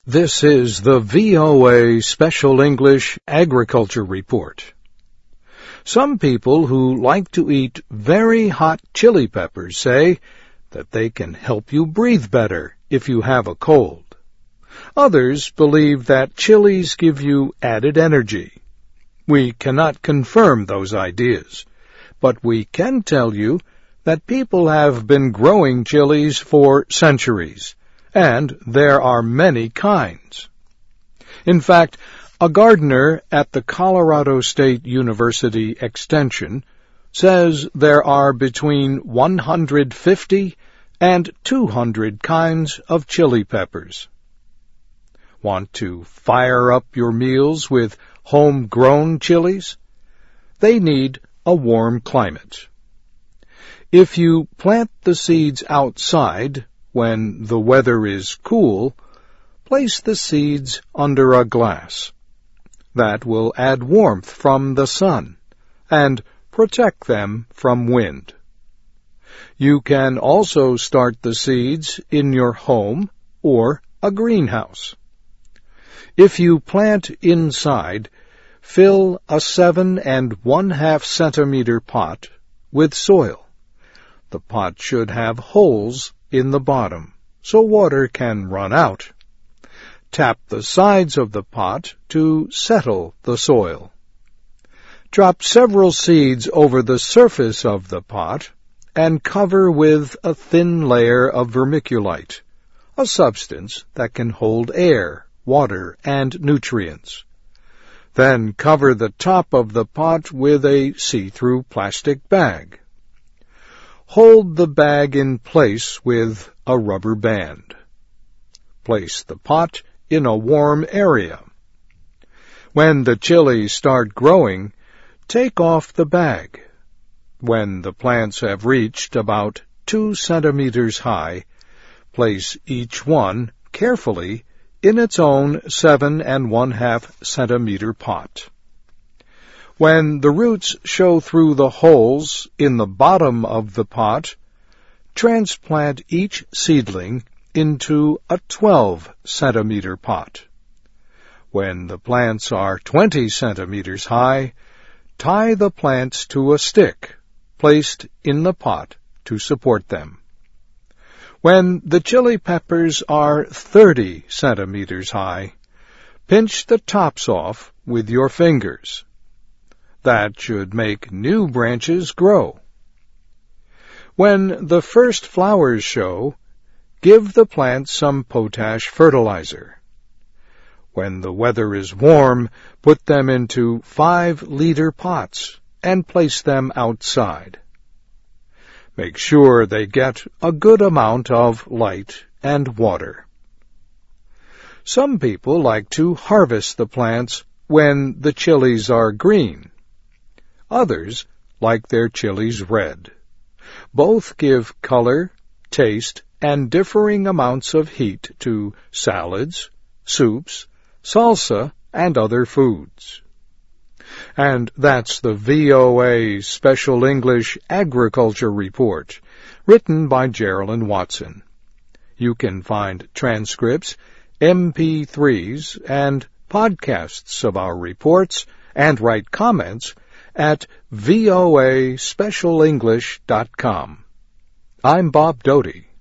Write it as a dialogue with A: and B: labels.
A: This is the VOA Special English Agriculture Report. Some people who like to eat very hot chili peppers say that they can help you breathe better if you have a cold. Others believe that chilies give you added energy. We cannot confirm those ideas, but we can tell you that people have been growing chilies for centuries, and there are many kinds. In fact, a gardener at the Colorado State University Extension says there are between 150 and 200 kinds of chili peppers. Want to fire up your meals with homegrown chilies? They need a warm climate. If you plant the seeds outside when the weather is cool, place the seeds under a glass. That will add warmth from the sun and protect them from wind. You can also start the seeds in your home or a greenhouse. If you plant inside, fill a 7 1/2 centimeter pot with soil. The pot should have holes in the bottom, so water can run out. Tap the sides of the pot to settle the soil. Drop several seeds over the surface of the pot and cover with a thin layer of vermiculite, a substance that can hold air, water, and nutrients. Then cover the top of the pot with a see-through plastic bag. Hold the bag in place with a rubber band. Place the pot in a warm area. When the chilies start growing, take off the bag. When the plants have reached about 2 centimeters high, place each one carefully in its own 7 1/2 centimeter pot. When the roots show through the holes in the bottom of the pot, transplant each seedling into a 12 centimeter pot. When the plants are 20 centimeters high, tie the plants to a stick placed in the pot to support them. When the chili peppers are 30 centimeters high, pinch the tops off with your fingers. That should make new branches grow. When the first flowers show, give the plants some potash fertilizer. When the weather is warm, put them into 5-liter pots and place them outside. Make sure they get a good amount of light and water. Some people like to harvest the plants when the chilies are green. Others like their chilies red. Both give color, taste, and differing amounts of heat to salads, soups, salsa, and other foods. And that's the VOA Special English Agriculture Report, written by Geraldine Watson. You can find transcripts, MP3s, and podcasts of our reports and write comments at voaspecialenglish.com. I'm Bob Doty.